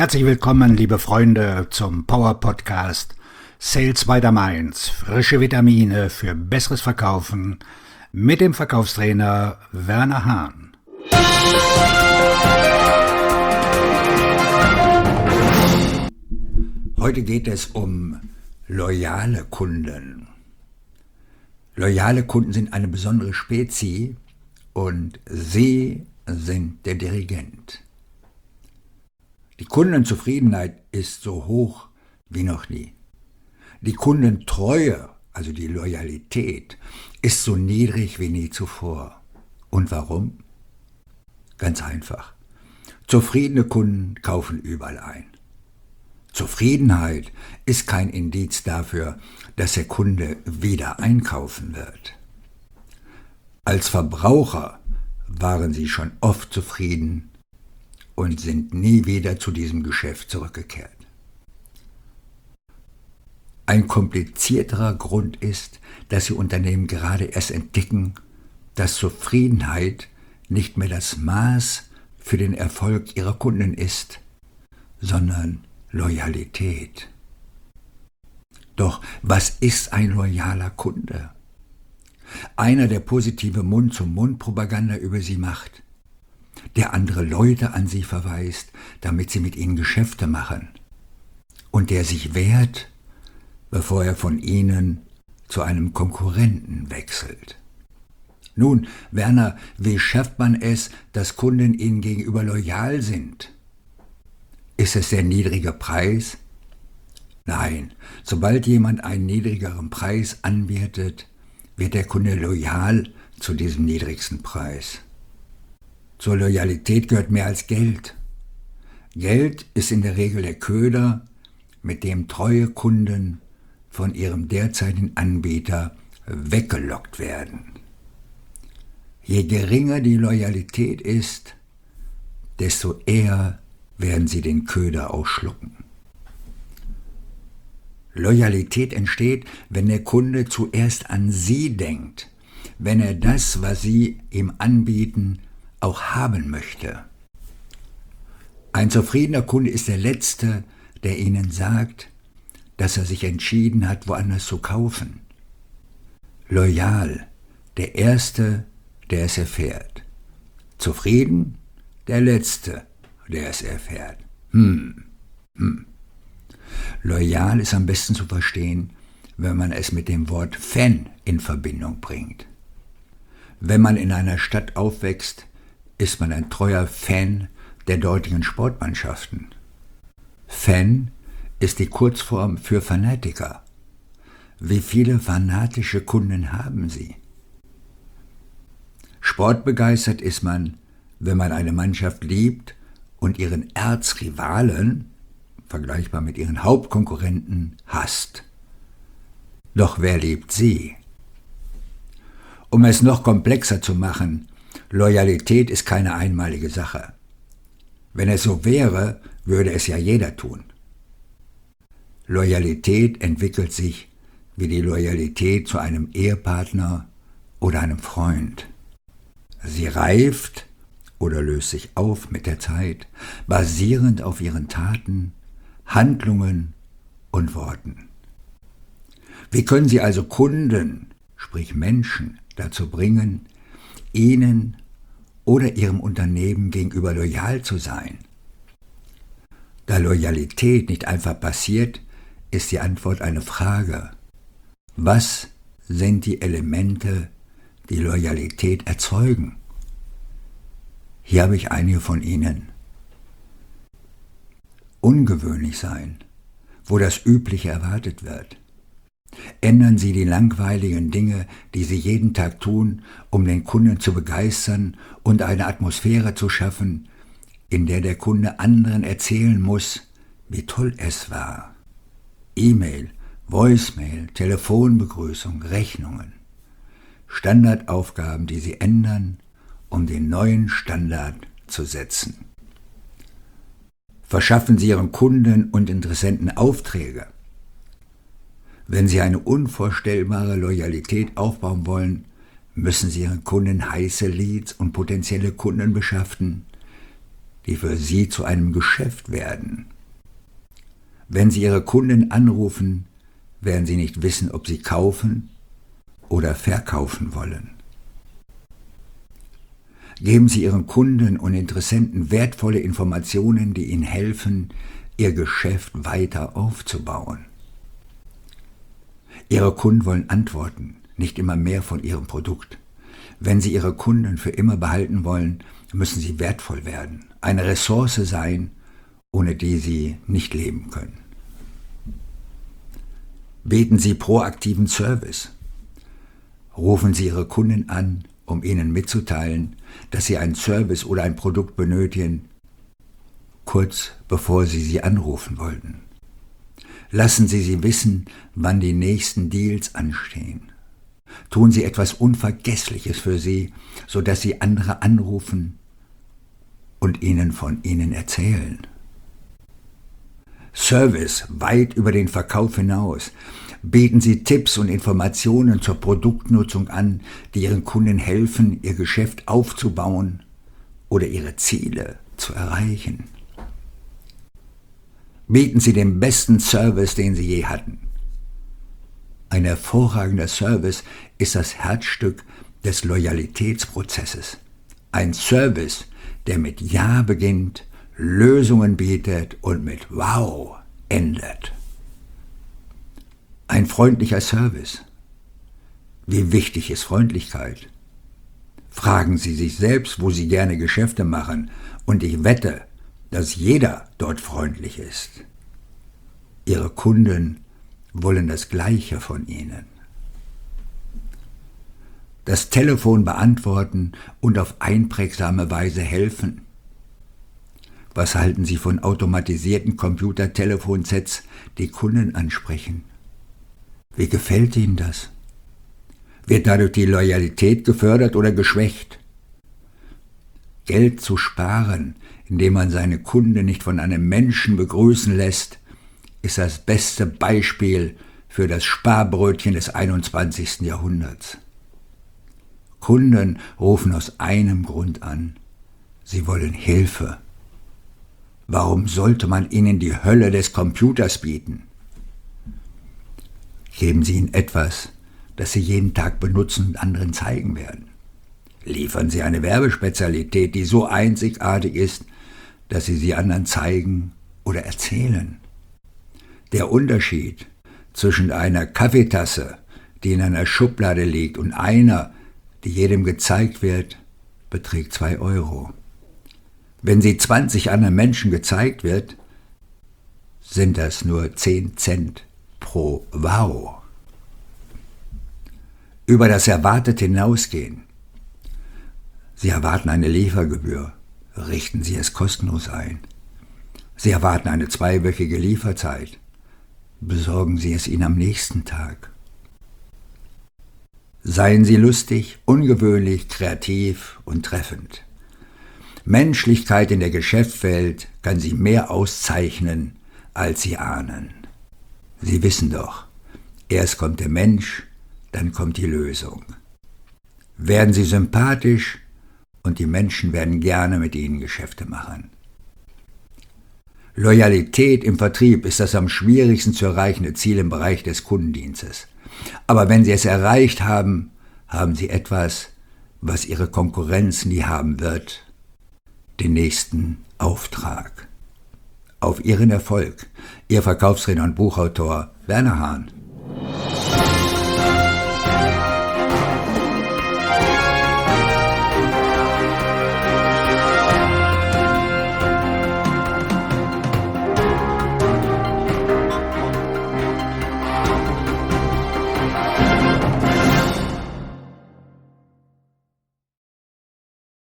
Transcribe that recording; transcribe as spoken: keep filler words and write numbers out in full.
Herzlich willkommen, liebe Freunde, zum Power Podcast Sales by the Mainz. Frische Vitamine für besseres Verkaufen mit dem Verkaufstrainer Werner Hahn. Heute geht es um loyale Kunden. Loyale Kunden sind eine besondere Spezies und sie sind der Dirigent. Die Kundenzufriedenheit ist so hoch wie noch nie. Die Kundentreue, also die Loyalität, ist so niedrig wie nie zuvor. Und warum? Ganz einfach. Zufriedene Kunden kaufen überall ein. Zufriedenheit ist kein Indiz dafür, dass der Kunde wieder einkaufen wird. Als Verbraucher waren sie schon oft zufrieden und sind nie wieder zu diesem Geschäft zurückgekehrt. Ein komplizierterer Grund ist, dass die Unternehmen gerade erst entdecken, dass Zufriedenheit nicht mehr das Maß für den Erfolg ihrer Kunden ist, sondern Loyalität. Doch was ist ein loyaler Kunde? Einer, der positive Mund-zu-Mund-Propaganda über sie macht, der andere Leute an sie verweist, damit sie mit ihnen Geschäfte machen, und der sich wehrt, bevor er von ihnen zu einem Konkurrenten wechselt. Nun, Werner, wie schafft man es, dass Kunden ihnen gegenüber loyal sind? Ist es der niedrige Preis? Nein, sobald jemand einen niedrigeren Preis anbietet, wird der Kunde loyal zu diesem niedrigsten Preis. Zur Loyalität gehört mehr als Geld. Geld ist in der Regel der Köder, mit dem treue Kunden von ihrem derzeitigen Anbieter weggelockt werden. Je geringer die Loyalität ist, desto eher werden sie den Köder ausschlucken. Loyalität entsteht, wenn der Kunde zuerst an Sie denkt, wenn er das, was Sie ihm anbieten, auch haben möchte. Ein zufriedener Kunde ist der Letzte, der Ihnen sagt, dass er sich entschieden hat, woanders zu kaufen. Loyal, der Erste, der es erfährt. Zufrieden, der Letzte, der es erfährt. Hm, hm. Loyal ist am besten zu verstehen, wenn man es mit dem Wort Fan in Verbindung bringt. Wenn man in einer Stadt aufwächst, ist man ein treuer Fan der dortigen Sportmannschaften. Fan ist die Kurzform für Fanatiker. Wie viele fanatische Kunden haben Sie? Sportbegeistert ist man, wenn man eine Mannschaft liebt und ihren Erzrivalen, vergleichbar mit ihren Hauptkonkurrenten, hasst. Doch wer liebt sie? Um es noch komplexer zu machen, Loyalität ist keine einmalige Sache. Wenn es so wäre, würde es ja jeder tun. Loyalität entwickelt sich wie die Loyalität zu einem Ehepartner oder einem Freund. Sie reift oder löst sich auf mit der Zeit, basierend auf ihren Taten, Handlungen und Worten. Wie können Sie also Kunden, sprich Menschen, dazu bringen, Ihnen oder Ihrem Unternehmen gegenüber loyal zu sein? Da Loyalität nicht einfach passiert, ist die Antwort eine Frage. Was sind die Elemente, die Loyalität erzeugen? Hier habe ich einige von ihnen. Ungewöhnlich sein, wo das Übliche erwartet wird. Ändern Sie die langweiligen Dinge, die Sie jeden Tag tun, um den Kunden zu begeistern und eine Atmosphäre zu schaffen, in der der Kunde anderen erzählen muss, wie toll es war. E-Mail, Voicemail, Telefonbegrüßung, Rechnungen. Standardaufgaben, die Sie ändern, um den neuen Standard zu setzen. Verschaffen Sie Ihren Kunden und Interessenten Aufträge. Wenn Sie eine unvorstellbare Loyalität aufbauen wollen, müssen Sie Ihren Kunden heiße Leads und potenzielle Kunden beschaffen, die für Sie zu einem Geschäft werden. Wenn Sie Ihre Kunden anrufen, werden Sie nicht wissen, ob Sie kaufen oder verkaufen wollen. Geben Sie Ihren Kunden und Interessenten wertvolle Informationen, die Ihnen helfen, Ihr Geschäft weiter aufzubauen. Ihre Kunden wollen Antworten, nicht immer mehr von Ihrem Produkt. Wenn Sie Ihre Kunden für immer behalten wollen, müssen Sie wertvoll werden, eine Ressource sein, ohne die Sie nicht leben können. Bieten Sie proaktiven Service. Rufen Sie Ihre Kunden an, um ihnen mitzuteilen, dass Sie einen Service oder ein Produkt benötigen, kurz bevor Sie sie anrufen wollten. Lassen Sie sie wissen, wann die nächsten Deals anstehen. Tun Sie etwas Unvergessliches für sie, sodass Sie andere anrufen und ihnen von Ihnen erzählen. Service weit über den Verkauf hinaus. Bieten Sie Tipps und Informationen zur Produktnutzung an, die Ihren Kunden helfen, ihr Geschäft aufzubauen oder ihre Ziele zu erreichen. Bieten Sie den besten Service, den Sie je hatten. Ein hervorragender Service ist das Herzstück des Loyalitätsprozesses. Ein Service, der mit Ja beginnt, Lösungen bietet und mit Wow endet. Ein freundlicher Service. Wie wichtig ist Freundlichkeit? Fragen Sie sich selbst, wo Sie gerne Geschäfte machen, und ich wette, dass jeder dort freundlich ist. Ihre Kunden wollen das Gleiche von Ihnen. Das Telefon beantworten und auf einprägsame Weise helfen. Was halten Sie von automatisierten Computertelefonsets, die Kunden ansprechen? Wie gefällt Ihnen das? Wird dadurch die Loyalität gefördert oder geschwächt? Geld zu sparen, indem man seine Kunden nicht von einem Menschen begrüßen lässt, ist das beste Beispiel für das Sparbrötchen des einundzwanzigsten Jahrhunderts. Kunden rufen aus einem Grund an: Sie wollen Hilfe. Warum sollte man ihnen die Hölle des Computers bieten? Geben Sie ihnen etwas, das Sie jeden Tag benutzen und anderen zeigen werden. Liefern Sie eine Werbespezialität, die so einzigartig ist, dass Sie sie anderen zeigen oder erzählen. Der Unterschied zwischen einer Kaffeetasse, die in einer Schublade liegt, und einer, die jedem gezeigt wird, beträgt zwei Euro. Wenn sie zwanzig anderen Menschen gezeigt wird, sind das nur zehn Cent pro Wow. Über das Erwartete hinausgehen. Sie erwarten eine Liefergebühr, richten Sie es kostenlos ein. Sie erwarten eine zweiwöchige Lieferzeit, besorgen Sie es Ihnen am nächsten Tag. Seien Sie lustig, ungewöhnlich, kreativ und treffend. Menschlichkeit in der Geschäftswelt kann Sie mehr auszeichnen, als Sie ahnen. Sie wissen doch, erst kommt der Mensch, dann kommt die Lösung. Werden Sie sympathisch und die Menschen werden gerne mit Ihnen Geschäfte machen. Loyalität im Vertrieb ist das am schwierigsten zu erreichende Ziel im Bereich des Kundendienstes. Aber wenn Sie es erreicht haben, haben Sie etwas, was Ihre Konkurrenz nie haben wird: den nächsten Auftrag. Auf Ihren Erfolg, Ihr Verkaufsredner und Buchautor Werner Hahn.